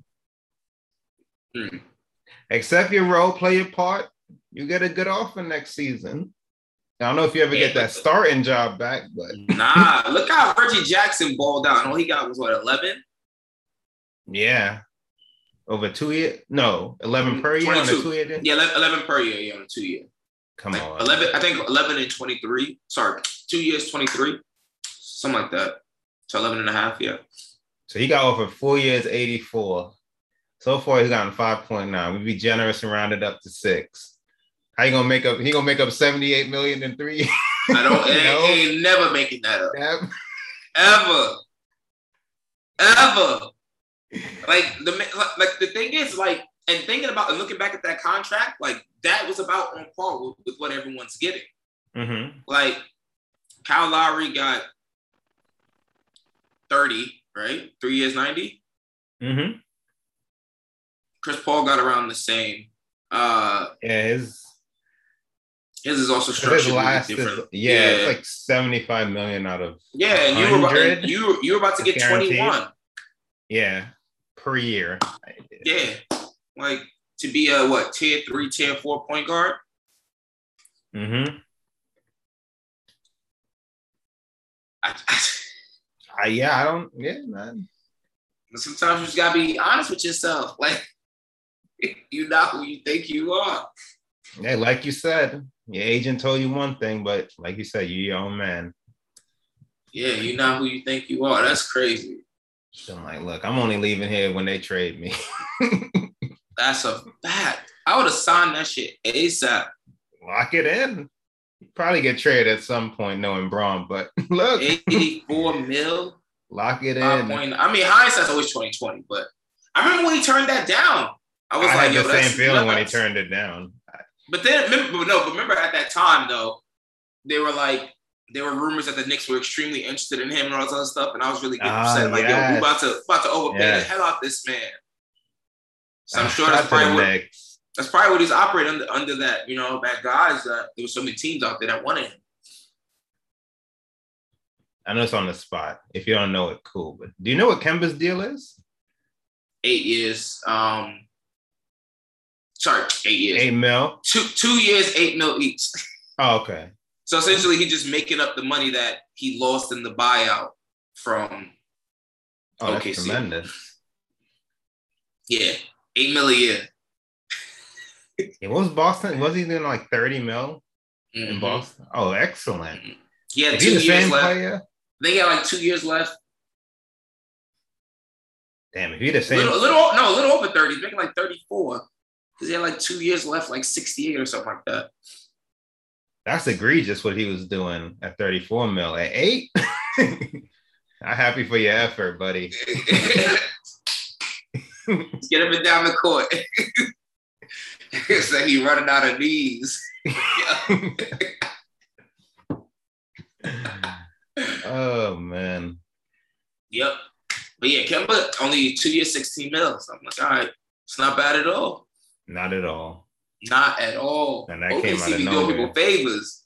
Accept your role, play your part. You get a good offer next season. I don't know if you ever get that starting job back, but. Nah, look how Reggie Jackson balled out. All he got was, 11? Yeah. Over 2 years? No, 11 per year 22. on a 2 year? Yeah, 11 per year, yeah, on a 2 year. Come on. 11, I think 11 and 23. Sorry, 2 years, 23. Something like that. So 11 and a half, yeah. So he got offered 4 years, 84. So far, he's gotten 5.9. We'd be generous and round it up to 6. How you gonna make up? He gonna make up 78 million in 3 years? I don't. He ain't never making that up. Ever. Like the thing is, like, and thinking about and looking back at that contract, like that was about on par with what everyone's getting. Mm-hmm. Like Kyle Lowry got 30, right? 3 years, 90. Mm-hmm. Chris Paul got around the same. His is also structured different. It's like 75 million out of. Yeah, and you were about to get guaranteed. 21. Yeah, per year. Yeah, like to be a tier 3, tier 4 point guard. Mm-hmm. Man. Sometimes you just gotta be honest with yourself. Like, you're not who you think you are. Yeah, like you said, your agent told you one thing, but like you said, you're your own man. Yeah, you're not who you think you are. That's crazy. So I'm like, look, I'm only leaving here when they trade me. That's a fact. I would have signed that shit ASAP. Lock it in. Probably get traded at some point, knowing Braun, but look. 84 mil. Lock it in. I mean, hindsight's always 2020, but I remember when he turned that down. I had the same feeling when he turned it down. But then, remember at that time, though, there were rumors that the Knicks were extremely interested in him and all this other stuff, and I was really getting upset. Like, yo, we about to overpay the hell out this man. So I'm sure that's probably what he's operating under that, that guys that there were so many teams out there that wanted him. I know it's on the spot. If you don't know it, cool. But do you know what Kemba's deal is? 8 years. 8 years. 8 mil? 2 years, 8 mil each. Oh, okay. So essentially, he's just making up the money that he lost in the buyout from OKC. That's tremendous. Yeah, 8 mil a year. It was Boston. Was he doing like 30 mil in Boston? Oh, excellent. He had 2 years left. Player? They got like 2 years left. Damn, if you're the same. A little over 30. He's making like 34. Because he had like 2 years left, like 68 or something like that. That's egregious what he was doing at 34 mil. At 8? I'm happy for your effort, buddy. Get him down the court. It's like he running out of knees. Oh, man. Yep. But yeah, Kemba, only 2 years, 16 mil. So I'm like, all right, it's not bad at all. Not at all. Not at all. And that came out of OKC nowhere. doing people favors.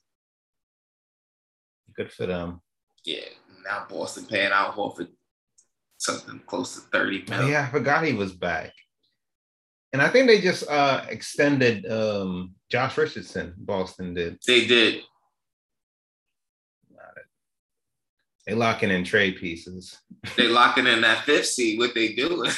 Good for them. Yeah, now Boston paying Al Horford something close to $30 million. Oh, yeah, I forgot he was back. And I think they just extended Josh Richardson. Boston did. They did. They locking in trade pieces. They locking in that 5th seed. What they doing?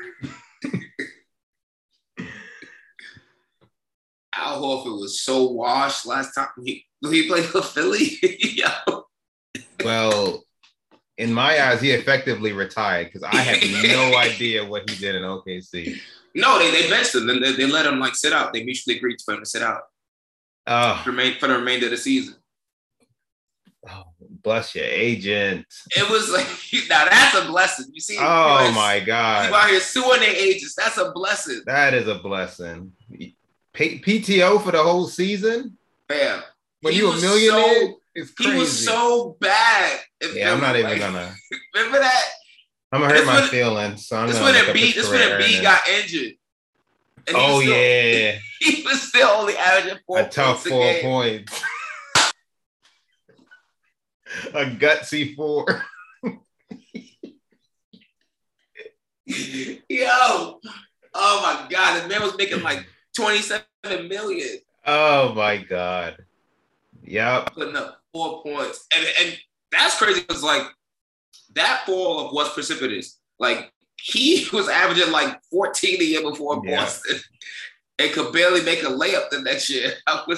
Al Horford was so washed last time he played for Philly. Yo. Well, in my eyes, he effectively retired because I have no idea what he did in OKC. No, they benched him. They let him sit out. They mutually agreed for him to sit out. For the remainder of the season. Oh, bless your agent. It was now that's a blessing. You see? Oh my God! You out here suing their agents. That's a blessing. That is a blessing. PTO for the whole season. Bam. When you a millionaire, it's crazy. He was so bad. Yeah, I'm not even gonna. Remember that? I'm gonna hurt my feelings. So this when Embiid got injured. And yeah. He was still only averaging 4 points. A tough 4 points. A gutsy 4. Yo. Oh my God. The man was making $27 million. Oh my God. Yep. Putting up 4 points. And that's crazy because that fall was precipitous. He was averaging 14 a year before Boston and could barely make a layup the next year.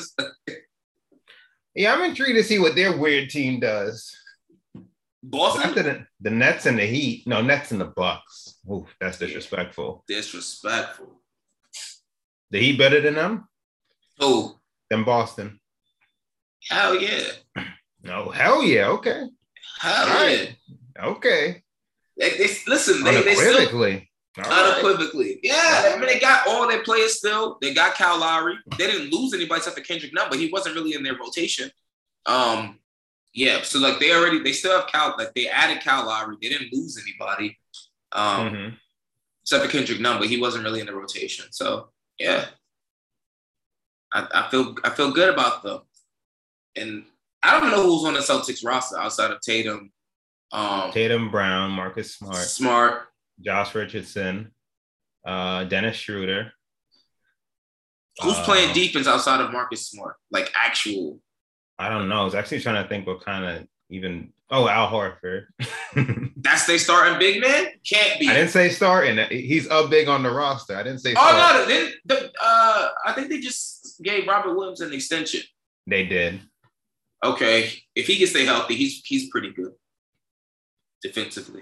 Yeah, I'm intrigued to see what their weird team does. Boston? The Nets and the Heat. No, Nets and the Bucks. Oof, that's disrespectful. Disrespectful. The Heat better than them? Who? Than Boston. Hell yeah. No, hell yeah. Okay. Hell yeah. Okay. They still unequivocally. Yeah, I mean they got all their players still. They got Kyle Lowry. They didn't lose anybody except for Kendrick Nunn, but he wasn't really in their rotation. Yeah, so they still have Cal. They added Kyle Lowry. They didn't lose anybody, except for Kendrick Nunn, but he wasn't really in the rotation. So yeah, I feel good about them. And I don't know who's on the Celtics roster outside of Tatum. Tatum, Brown, Marcus Smart, Josh Richardson, Dennis Schroeder. Who's playing defense outside of Marcus Smart? Actual. I don't know. I was actually trying to think what kind of even. Oh, Al Horford. That's they starting big man? Can't be. I didn't say starting. He's up big on the roster. I didn't say. Oh no! I think they just gave Robert Williams an extension. They did. Okay, if he can stay healthy, he's pretty good defensively.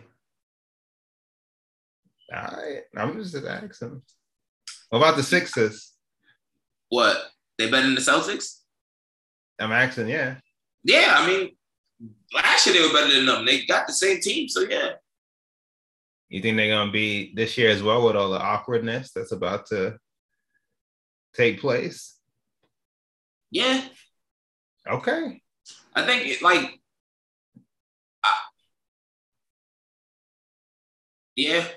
All right, I'm just asking. What about the Sixers? What? They better than the Celtics? I'm asking, yeah. Yeah, I mean, last year they were better than them. They got the same team, so yeah. You think they're going to be this year as well with all the awkwardness that's about to take place? Yeah. Okay. I think yeah.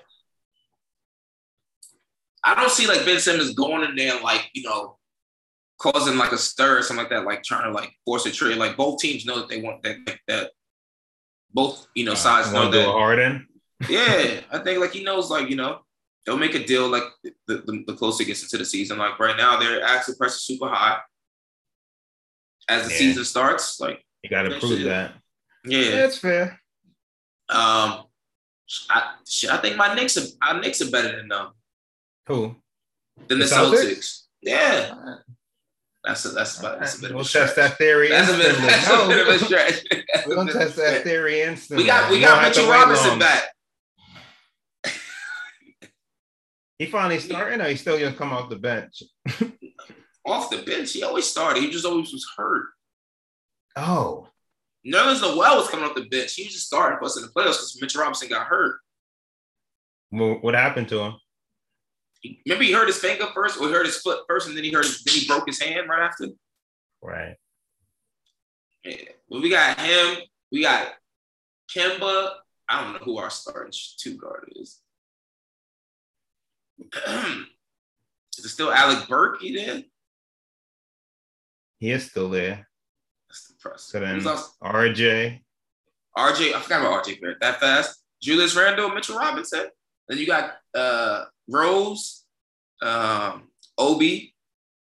I don't see Ben Simmons going in there and causing a stir or something like that, trying to force a trade. Both teams know that they want that. Both sides know that. Harden. Yeah, I think he knows they'll make a deal the closer it gets into the season. Right now their asking price is super high. As the season starts, you got to prove that. Yeah, that's fair. I think my Knicks are better than them. Who? Than the Celtics. Yeah. That's a bit of a stretch. We'll test that theory instantly. That's a bit of a stretch. We're going to test that theory instantly. We got Mitchell Robinson back. He finally starting, or he still going to come off the bench? Off the bench? He always started. He just always was hurt. Oh. Nerlens Noel was coming off the bench. He was just starting for us in the playoffs because Mitchell Robinson got hurt. Well, what happened to him? Remember he hurt his finger first, or he hurt his foot first, and then he broke his hand right after? Right. Yeah. Well, we got him. We got Kemba. I don't know who our starting two guard is. Is it still Alec Burke? There? He is still there. That's impressive. So then RJ. I forgot about RJ Barrett that fast. Julius Randle, Mitchell Robinson. Then you got Rose, Obi,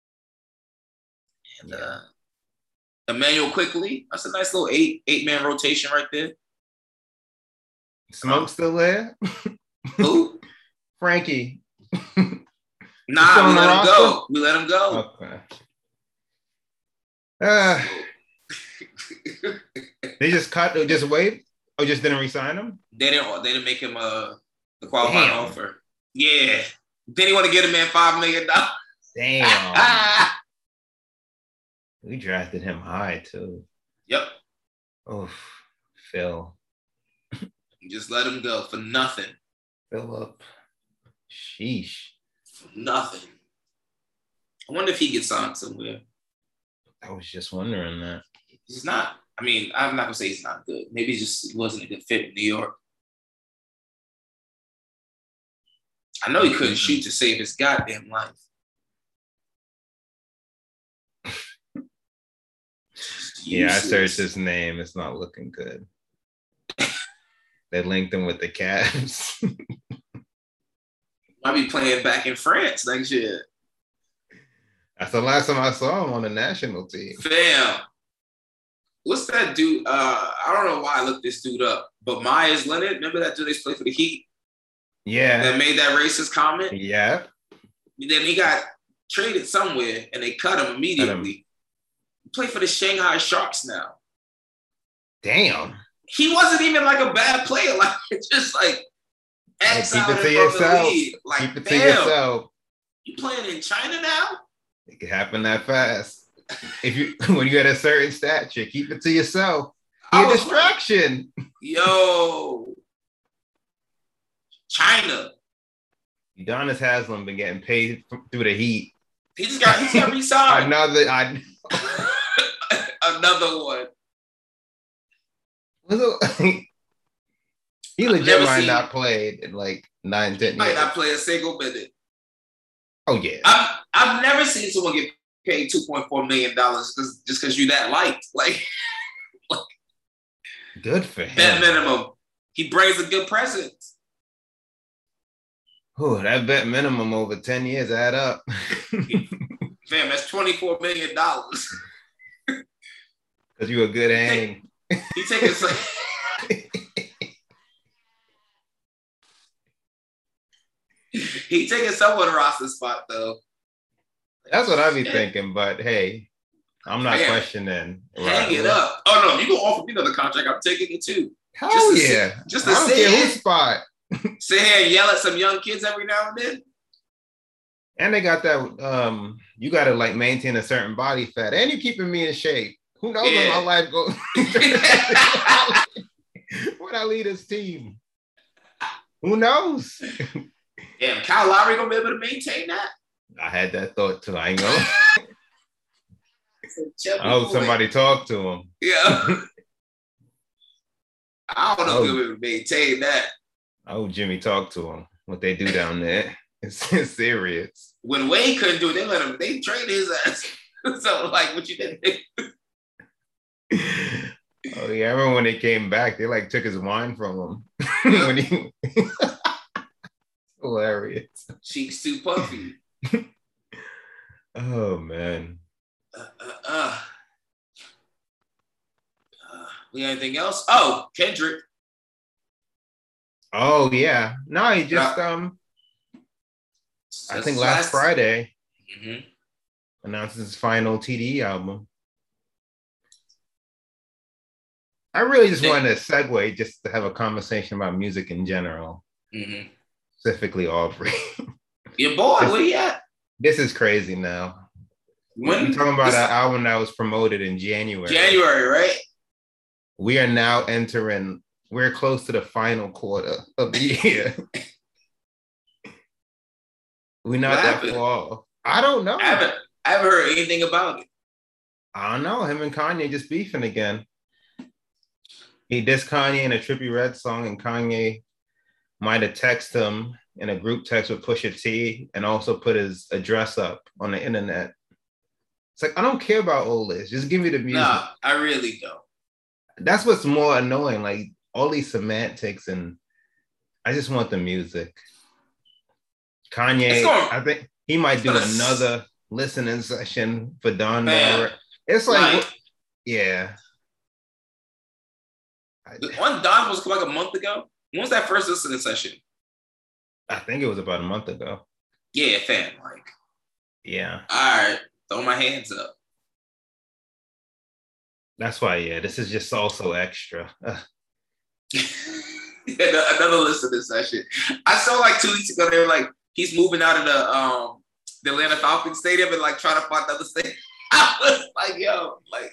and Emmanuel Quickly. That's a nice little eight-man rotation right there. Smoke still there? Who? Frankie. Nah, we let him go. We let him go. Okay. They just waived or just didn't re-sign him? They didn't make him the qualifying offer. Yeah. Then he want to get him in $5 million. Damn. We drafted him high too. Yep. Oh, Phil. Just let him go for nothing. Philip. Sheesh. For nothing. I wonder if he gets signed somewhere. I was just wondering that. He's not. I mean, I'm not gonna say he's not good. Maybe he wasn't a good fit in New York. I know he couldn't shoot to save his goddamn life. Yeah, I searched his name. It's not looking good. They linked him with the Cavs. Might be playing back in France next year. That's the last time I saw him on the national team. Fam. What's that dude? I don't know why I looked this dude up, but Myers Leonard, remember that dude they played for the Heat? Yeah. That made that racist comment? Yeah. Then he got traded somewhere and they cut him immediately. He played for the Shanghai Sharks now. Damn. He wasn't even like a bad player. Like, it's just like keep it to yourself. Like, keep it to yourself. You playing in China now? It can happen that fast. When you at a certain stature, keep it to yourself. Be a distraction. Like, yo, China. Udonis Haslem been getting paid through the Heat. He's got re-signed. Another one. He legit might not played in like 9-10 years. Might not play a single minute. Oh yeah. I've never seen someone get paid $2.4 million just because you that light. Like good for him. That minimum. He brings a good presence. Oh, that bet minimum over 10 years add up. Fam, that's $24 million. Because you a good hang. He taking some. He taking someone roster spot though. That's what I be thinking, but hey, I'm not questioning. Hang it up. Oh no, you gonna offer me another contract? I'm taking it too. Hell yeah. Just to sit here, whose spot. Sit here and yell at some young kids every now and then. And they got that. You got to like maintain a certain body fat, and you keeping me in shape. Who knows where my life goes? When I lead this team, who knows? Damn, Kyle Lowry gonna be able to maintain that? I had that thought too. I ain't gonna. I hope somebody talk to him. Yeah. I don't know if he'll be able to maintain that. I hope Jimmy talk to him. What they do down there, it's serious. When Wade couldn't do it, they traded his ass. So like, what you did? Oh yeah, I remember when they came back, they like took his wine from him. When he hilarious. Cheeks too puffy. Oh man. We got anything else? Oh, Kendrick. Oh yeah. No, he just I think last Friday announced his final TDE album. I really just wanted to segue just to have a conversation about music in general. Specifically Aubrey. Your boy, where you at? This is crazy now. We're talking about an album that was promoted in January. January, right? We are now we're close to the final quarter of the year. We're not that far. I don't know. I haven't heard anything about it. I don't know. Him and Kanye just beefing again. He dissed Kanye in a Trippie Redd song, and Kanye might have texted him in a group text with Pusha T and also put his address up on the internet. It's like, I don't care about all this. Just give me the music. Nah, I really don't. That's what's more annoying. Like all these semantics, and I just want the music. Kanye, I think he might do another listening session for Don. It's like, yeah. One Don was like a month ago. When was that first listening session? I think it was about a month ago. Yeah, fam. Like, yeah. All right, throw my hands up. That's why, yeah, this is just also extra. Another listening session. I saw like 2 weeks ago, they were like, he's moving out of the Atlanta Falcons stadium and like trying to find another stadium. I was like, yo, like,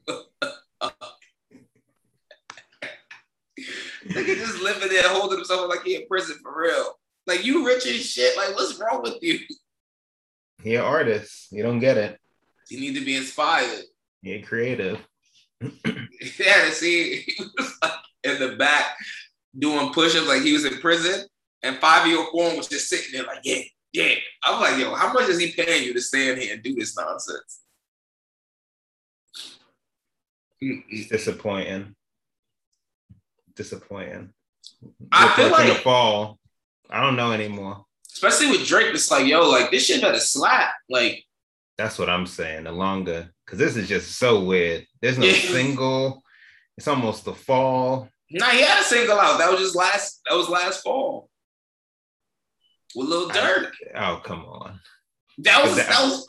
nigga just living there holding himself like he in prison for real. Like, you rich as shit. Like, what's wrong with you? He an artist. You don't get it. You need to be inspired. You're creative. Yeah, see, he was like in the back doing push-ups like he was in prison, and 5-year-old form was just sitting there like, yeah. I'm like, yo, how much is he paying you to stand here and do this nonsense? It's disappointing. I feel like in the fall. I don't know anymore. Especially with Drake, it's like, yo, like this shit better slap. Like, that's what I'm saying. The longer, because this is just so weird. There's no single. It's almost the fall. Nah, he had a single out. That was last fall with Lil Durk. Oh, come on. That was.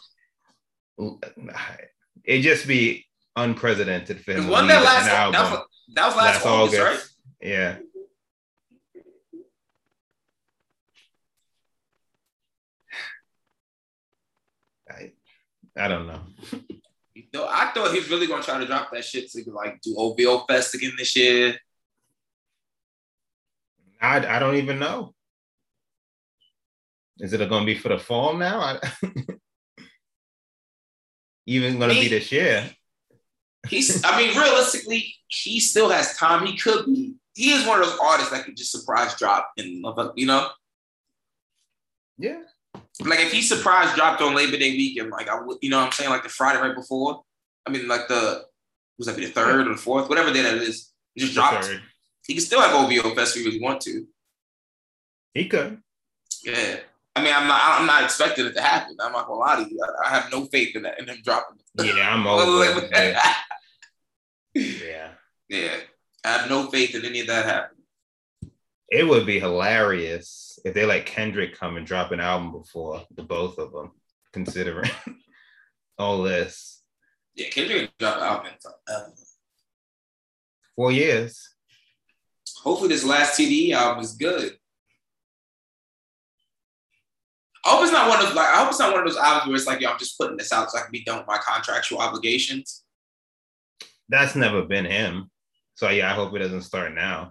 It'd just be unprecedented for him. One that was last August, right? Yeah. I don't know. I thought he was really gonna try to drop that shit to like do OVO Fest again this year. I don't even know. Is it going to be for the fall now? Even going to be this year? Realistically, he still has time. He could be. He is one of those artists that could just surprise drop and, you know? Yeah. Like if he surprise dropped on Labor Day weekend, like I would, you know what I'm saying? Like the Friday right before. I mean, like the 3rd or the 4th, whatever day that is. Just dropped. He can still have OVO Fest if he really want to. He could. Yeah. I mean, I'm not expecting it to happen. I'm not gonna lie to you. I have no faith in that in him dropping. Yeah, I'm over. Yeah. Yeah. I have no faith in any of that happening. It would be hilarious if they let Kendrick come and drop an album before the both of them, considering all this. Yeah, Kendrick dropped an album in 4 years. Hopefully this last TDE album is good. I hope it's not one of those albums where it's like, yo, I'm just putting this out so I can be done with my contractual obligations. That's never been him. So yeah, I hope it doesn't start now.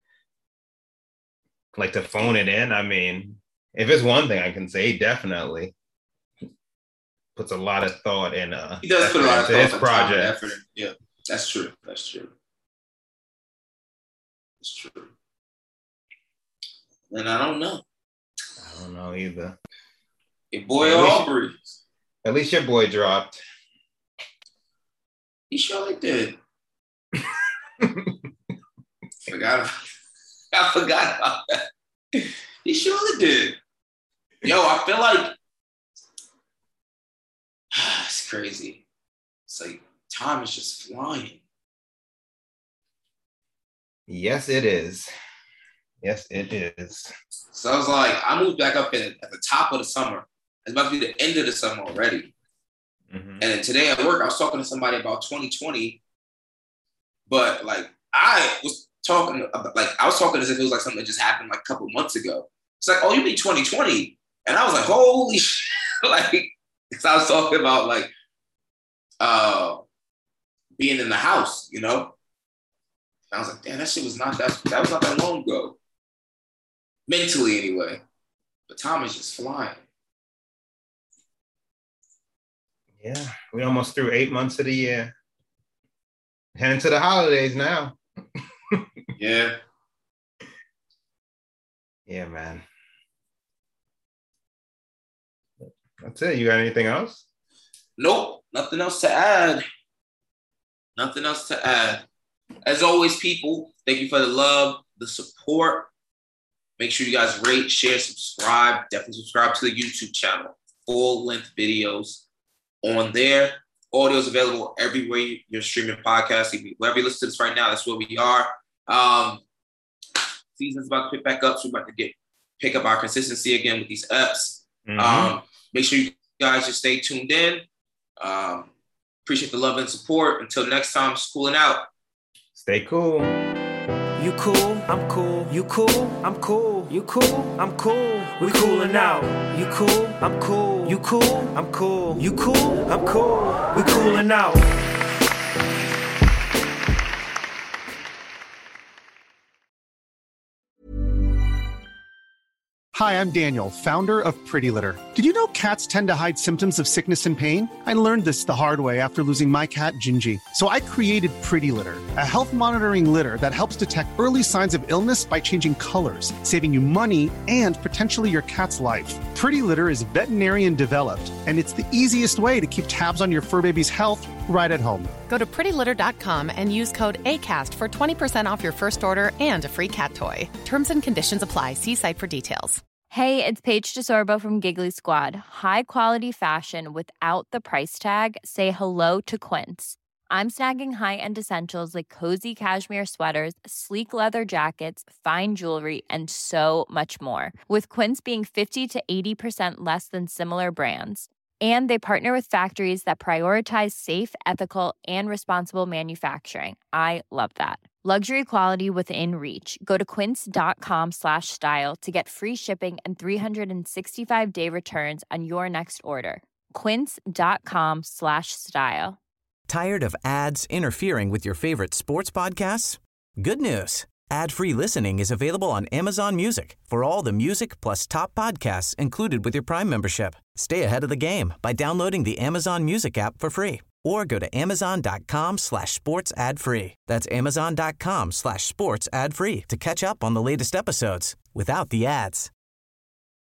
Like to phone it in. I mean, if it's one thing I can say, he definitely puts a lot of thought in. He does put a lot of thought his project. Effort. Yeah, that's true. It's true. And I don't know. I don't know either. Your boy Aubrey. At least your boy dropped. He surely did. I forgot about that. He surely did. Yo, I feel like it's crazy. It's like time is just flying. Yes, it is. Yes, it is. So I was like, I moved back up at the top of the summer. It's about to be the end of the summer already. Mm-hmm. And then today at work, I was talking to somebody about 2020. But like, I was talking as if it was like something that just happened like a couple months ago. It's like, oh, you mean 2020? And I was like, holy shit. Like, because I was talking about like being in the house, you know? And I was like, damn, that shit was not that was not that long ago. Mentally anyway. But time is just flying. Yeah, we almost through 8 months of the year. Heading to the holidays now. Yeah. Yeah, man. That's it. You got anything else? Nope. Nothing else to add. As always, people, thank you for the love, the support. Make sure you guys rate, share, subscribe. Definitely subscribe to the YouTube channel. Full-length videos on there. Audio is available everywhere you're streaming podcasts. Wherever you listen to this right now, that's where we are. Season's about to pick back up, so we're about to pick up our consistency again with these eps. Make sure you guys just stay tuned in. Appreciate the love and support. Until next time, it's cooling out. Stay cool. You cool, I'm cool. You cool, I'm cool. You cool, I'm cool. We coolin' out. You cool, I'm cool. You cool, I'm cool. You cool, I'm cool. We coolin' out. Hi, I'm Daniel, founder of Pretty Litter. Did you know cats tend to hide symptoms of sickness and pain? I learned this the hard way after losing my cat, Gingy. So I created Pretty Litter, a health monitoring litter that helps detect early signs of illness by changing colors, saving you money and potentially your cat's life. Pretty Litter is veterinarian developed, and it's the easiest way to keep tabs on your fur baby's health right at home. Go to prettylitter.com and use code ACAST for 20% off your first order and a free cat toy. Terms and conditions apply. See site for details. Hey, it's Paige DeSorbo from Giggly Squad. High quality fashion without the price tag. Say hello to Quince. I'm snagging high-end essentials like cozy cashmere sweaters, sleek leather jackets, fine jewelry, and so much more. With Quince being 50 to 80% less than similar brands. And they partner with factories that prioritize safe, ethical, and responsible manufacturing. I love that. Luxury quality within reach. Go to quince.com/style to get free shipping and 365-day returns on your next order. Quince.com/style. Tired of ads interfering with your favorite sports podcasts? Good news. Ad-free listening is available on Amazon Music for all the music plus top podcasts included with your Prime membership. Stay ahead of the game by downloading the Amazon Music app for free or go to amazon.com/sports ad free. That's amazon.com/sports ad free to catch up on the latest episodes without the ads.